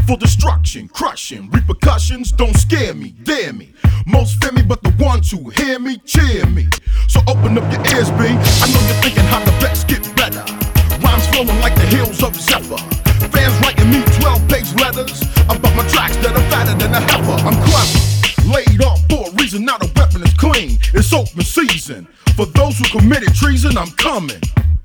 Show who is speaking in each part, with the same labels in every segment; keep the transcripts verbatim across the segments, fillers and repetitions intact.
Speaker 1: for destruction, crushing, repercussions don't scare me, dare me. Most fear me, but the ones who hear me cheer me. So open up your ears, B. I know you're thinking how the best get better. Rhymes flowing like the hills of Zephyr. Fans writing me twelve-page letters about my tracks that are fatter than a heifer. I'm clever, laid off for a reason. Now the weapon is clean. It's open season. For those who committed treason, I'm coming.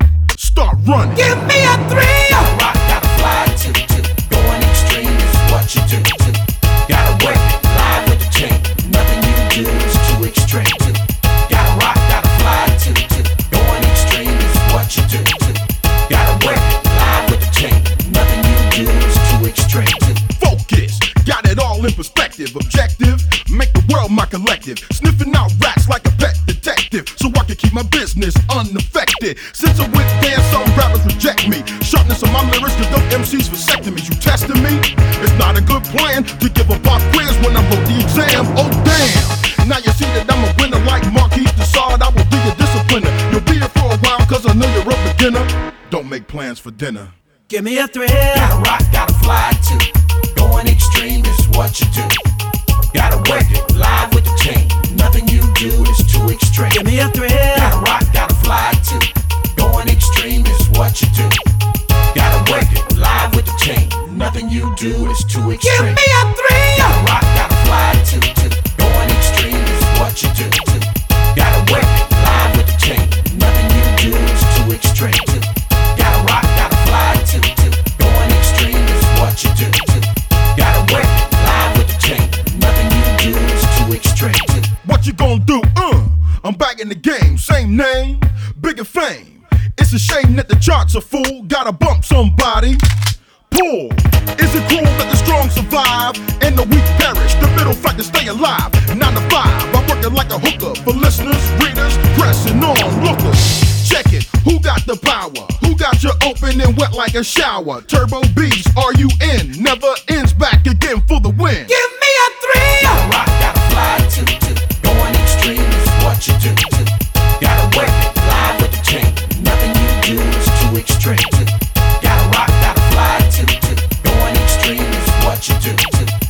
Speaker 1: Start running.
Speaker 2: Give me a three. Gotta rock, gotta fly, two, two. Going extreme is what you do, two. Gotta work it live with the chain. Nothing you do is too extreme, two. Gotta rock, gotta fly, two, two. Going extreme is what you do, two. Gotta work it live with the chain. Nothing you do is too extreme, two.
Speaker 1: Focus, got it all in perspective. Objective, make the world my collective. Sniffing out rats like a pet detective, so I can keep my business unaffected. Since I went there, some rappers reject me. Sharpness of my lyrics, the dope M Cs vasectomies. You testing me? It's not a good plan to give a pop quiz when I wrote the exam. Oh damn! Now you see that I'm a winner like Marquis Desaad. I will be a discipliner. You'll be here for a while, cause I know you're a beginner. Don't make plans for dinner.
Speaker 2: Give me a thrill. Gotta rock, gotta fly too. Going extreme is what you do. Gotta work it live with the chain. Nothing you do is too extreme. Give me a thrill. Gotta rock, gotta fly too. Going extreme is what you do. Gotta work it live with the chain. Nothing you do is too extreme. Give me a thrill. Gotta rock, gotta fly too, too. Going extreme is what you do, too. Gotta work it live with the chain. Nothing you do is too extreme, too. Gotta rock, gotta fly too, too. Going extreme is what you do, too. Gotta work it live with the chain. Nothing you do is too extreme, too.
Speaker 1: What you gonna do? Uh, I'm back in the game. Same name, bigger fame. It's a shame that the charts are full. Gotta bump somebody. Pull. Is it cruel that the strong survive and the weak perish? The middle fight to stay alive. Nine to five. I'm working like a hooker for listeners, readers, pressing on lookers. Check it. Who got the power? Who got you open and wet like a shower? Turbo B's, are you in? Never ends, back again for the win.
Speaker 2: Give me a three. Gotta rock, gotta fly too, too. Going extreme is what you do, too. Gotta work it live with the chain. Nothing you do is too extreme, too. Gotta rock, gotta fly too, too. Going extreme is what you do, too.